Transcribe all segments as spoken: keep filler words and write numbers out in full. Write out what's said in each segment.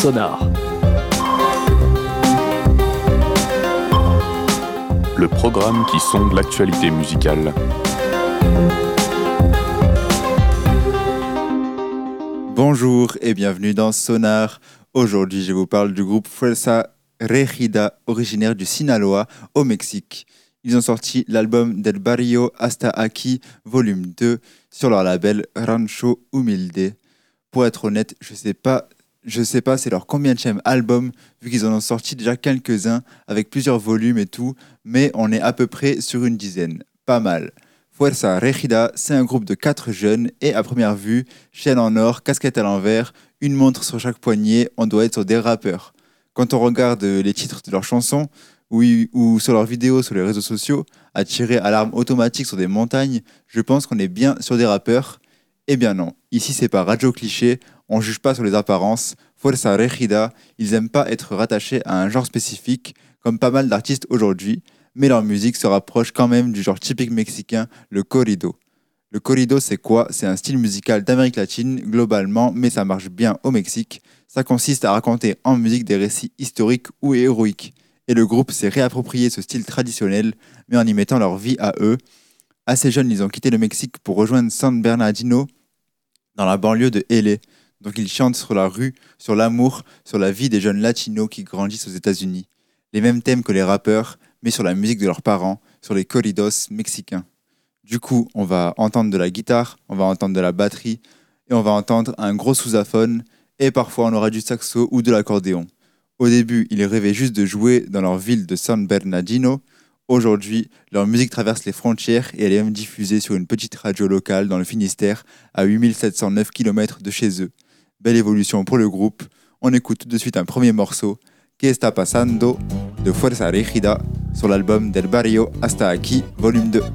Sonar. Le programme qui sonde l'actualité musicale. Bonjour et bienvenue dans Sonar. Aujourd'hui, je vous parle du groupe Fuerza Régida, originaire du Sinaloa, au Mexique. Ils ont sorti l'album Del Barrio Hasta Aquí, volume deux, sur leur label Rancho Humilde. Pour être honnête, je sais pas, je sais pas c'est leur combienième album, vu qu'ils en ont sorti déjà quelques-uns, avec plusieurs volumes et tout, mais on est à peu près sur une dizaine. Pas mal. Fuerza Régida, c'est un groupe de quatre jeunes et à première vue, chaîne en or, casquette à l'envers, une montre sur chaque poignet, on doit être sur des rappeurs. Quand on regarde les titres de leurs chansons ou, ou sur leurs vidéos sur les réseaux sociaux, à tirer à l'arme automatique sur des montagnes, je pense qu'on est bien sur des rappeurs. Eh bien non, ici c'est pas Radio Cliché, on juge pas sur les apparences. Fuerza Régida, ils aiment pas être rattachés à un genre spécifique, comme pas mal d'artistes aujourd'hui, mais leur musique se rapproche quand même du genre typique mexicain, le corrido. Le corrido, c'est quoi ? C'est un style musical d'Amérique latine, globalement, mais ça marche bien au Mexique. Ça consiste à raconter en musique des récits historiques ou héroïques. Et le groupe s'est réapproprié ce style traditionnel, mais en y mettant leur vie à eux. Assez jeunes, ils ont quitté le Mexique pour rejoindre San Bernardino, dans la banlieue de L A. Donc ils chantent sur la rue, sur l'amour, sur la vie des jeunes latinos qui grandissent aux États-Unis. Les mêmes thèmes que les rappeurs, mais sur la musique de leurs parents, sur les corridos mexicains. Du coup, on va entendre de la guitare, on va entendre de la batterie, et on va entendre un gros sousaphone, et parfois on aura du saxo ou de l'accordéon. Au début, ils rêvaient juste de jouer dans leur ville de San Bernardino. Aujourd'hui, leur musique traverse les frontières et elle est même diffusée sur une petite radio locale dans le Finistère, à huit mille sept cent neuf kilomètres de chez eux. Belle évolution pour le groupe. On écoute tout de suite un premier morceau, ¿Qué está pasando?, de Fuerza Régida, sur l'album Del Barrio Hasta Aquí, volume deux.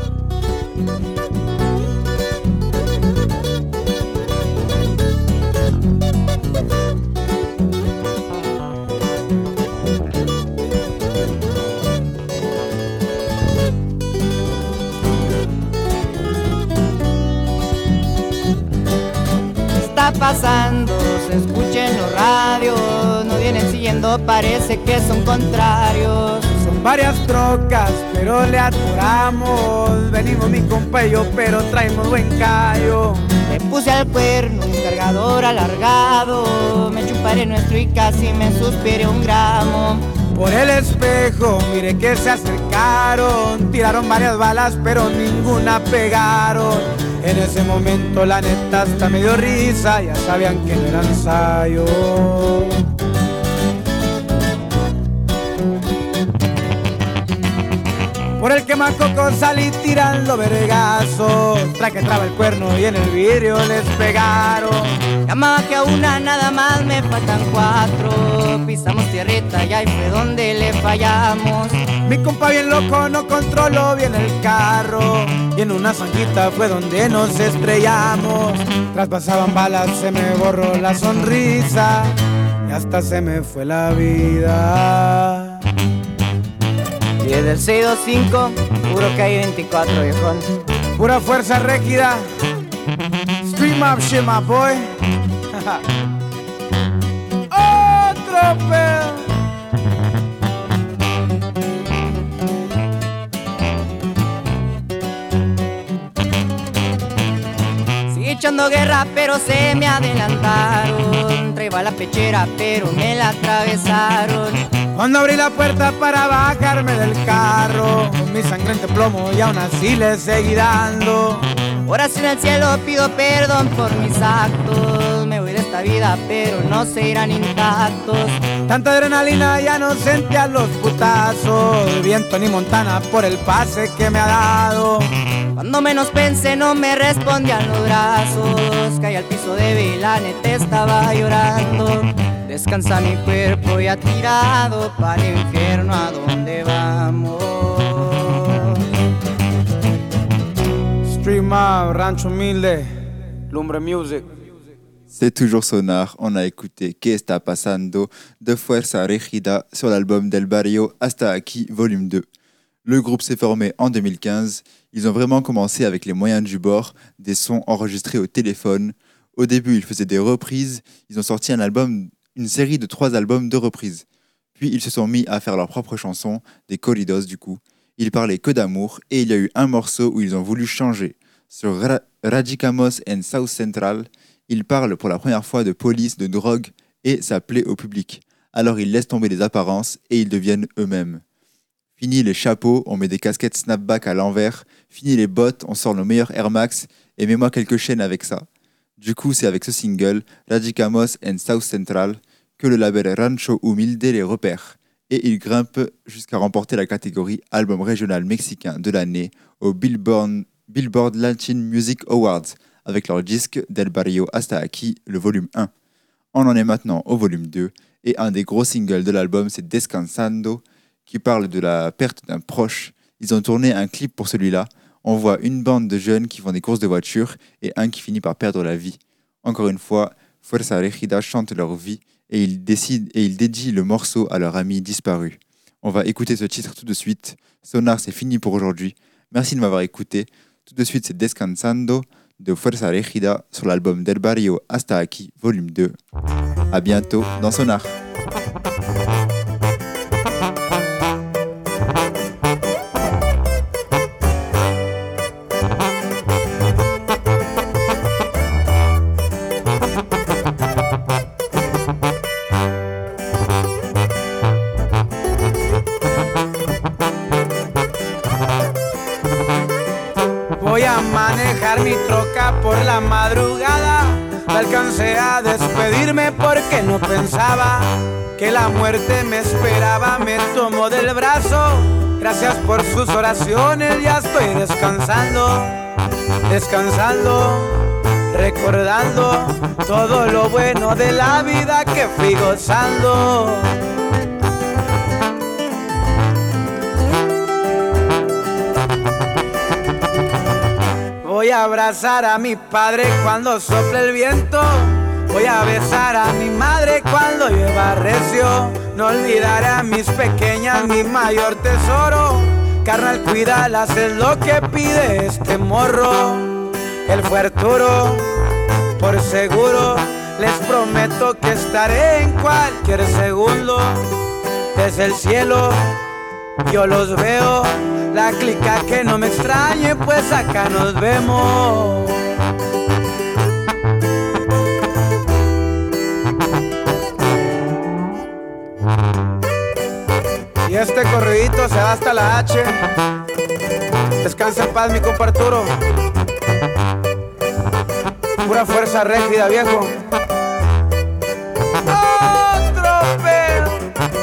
Pasando, se escucha en los radios, no vienen siguiendo, parece que son contrarios. Son varias trocas, pero le atoramos. Venimos mi compa y yo, pero traemos buen callo. Le puse al cuerno un cargador alargado, me chuparé nuestro y casi me suspiré un gramo. Por el espejo, mire que se acercaron, tiraron varias balas, pero ninguna pegaron. En ese momento la neta hasta me dio risa, ya sabían que no era ensayo. Por el quemacoco salí tirando vergazos, trae que traba el cuerno y en el vidrio les pegaron. Ya me bajé a una, nada más me faltan cuatro. Pisamos tierrita y ahí fue donde le fallamos. Mi compa bien loco, no controló bien el carro, y en una zanquita fue donde nos estrellamos. Tras pasaban balas se me borró la sonrisa y hasta se me fue la vida. Y desde el seis dos cinco, puro que hay veinticuatro, viejón. Pura Fuerza Régida. Stream up shit, my boy. Otro pedo. Sigue echando guerra, pero se me adelantaron. Traía la pechera, pero me la atravesaron. Cuando abrí la puerta para bajarme del carro, con mi sangre en plomo y aún así le seguí dando. Ahora sí en el cielo pido perdón por mis actos. Me voy de esta vida, pero no se irán intactos. Tanta adrenalina ya no sentía los putazos. Viento ni Montana por el pase que me ha dado. Cuando menos pensé no me respondían los brazos. Caí al piso débil, la neta estaba llorando. Descansa mi cuerpo ya tirado para el infierno a donde vamos. Stream up, Rancho Humilde, Lumbre Music. C'est toujours Sonar, on a écouté ¿Qué está pasando?, de Fuerza Régida sur l'album Del Barrio Hasta Aquí, volume deux. Le groupe s'est formé en deux mille quinze, ils ont vraiment commencé avec les moyens du bord, des sons enregistrés au téléphone. Au début, ils faisaient des reprises, ils ont sorti un album une série de trois albums de reprises. Puis ils se sont mis à faire leurs propres chansons, des corridos du coup. Ils parlaient que d'amour et il y a eu un morceau où ils ont voulu changer. Sur Ra- Radicamos and South Central, ils parlent pour la première fois de police, de drogue et ça plaît au public. Alors ils laissent tomber les apparences et ils deviennent eux-mêmes. Fini les chapeaux, on met des casquettes snapback à l'envers. Fini les bottes, on sort nos meilleurs Air Max et mets-moi quelques chaînes avec ça. Du coup, c'est avec ce single, Radicamos and South Central, que le label Rancho Humilde les repère. Et ils grimpent jusqu'à remporter la catégorie Album régional mexicain de l'année au Billboard, Billboard Latin Music Awards avec leur disque Del Barrio Hasta Aquí, le volume un. On en est maintenant au volume deux et un des gros singles de l'album c'est Descansando qui parle de la perte d'un proche. Ils ont tourné un clip pour celui-là. On voit une bande de jeunes qui font des courses de voiture et un qui finit par perdre la vie. Encore une fois, Fuerza Regida chante leur vie et ils, décident, et ils dédient le morceau à leur ami disparu. On va écouter ce titre tout de suite. Sonar, c'est fini pour aujourd'hui. Merci de m'avoir écouté. Tout de suite, c'est Descansando de Fuerza Regida sur l'album Del Barrio Hasta Aquí, volume deux. À bientôt dans Sonar. Voy a manejar mi troca por la madrugada. No alcancé a despedirme porque no pensaba que la muerte me esperaba. Me tomó del brazo, gracias por sus oraciones. Ya estoy descansando, descansando, recordando todo lo bueno de la vida que fui gozando. Voy a abrazar a mi padre cuando sople el viento. Voy a besar a mi madre cuando llueva recio. No olvidaré a mis pequeñas, mi mayor tesoro. Carnal, cuídalas, es lo que pide este morro. Él fue Arturo, por seguro. Les prometo que estaré en cualquier segundo. Desde el cielo yo los veo. La clica que no me extrañe, pues acá nos vemos. Y este corridito se va hasta la H. Descansa en paz, mi compa Arturo. Pura Fuerza Regida, viejo. Otro pedo.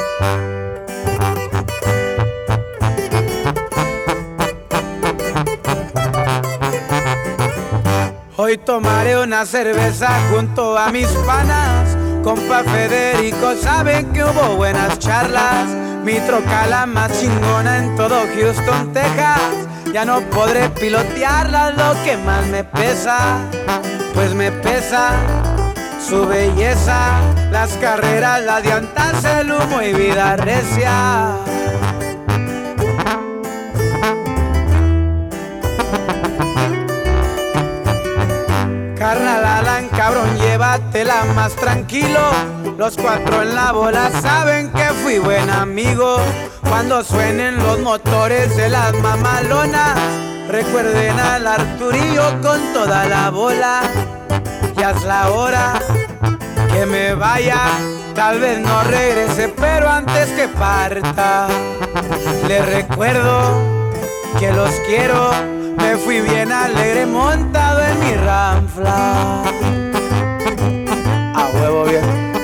Hoy tomaré una cerveza junto a mis panas. Compa Federico, saben que hubo buenas charlas. Mi troca la más chingona en todo Houston, Texas. Ya no podré pilotearla, lo que más me pesa, pues me pesa su belleza. Las carreras, las llantas, el humo y vida recia. Carnal Alan, cabrón, llévatela más tranquilo. Los cuatro en la bola saben que fui buen amigo. Cuando suenen los motores de las mamalonas, recuerden al Arturillo con toda la bola. Ya es la hora que me vaya, tal vez no regrese, pero antes que parta, les recuerdo que los quiero. Me fui bien alegre montado en mi ranfla. A huevo bien.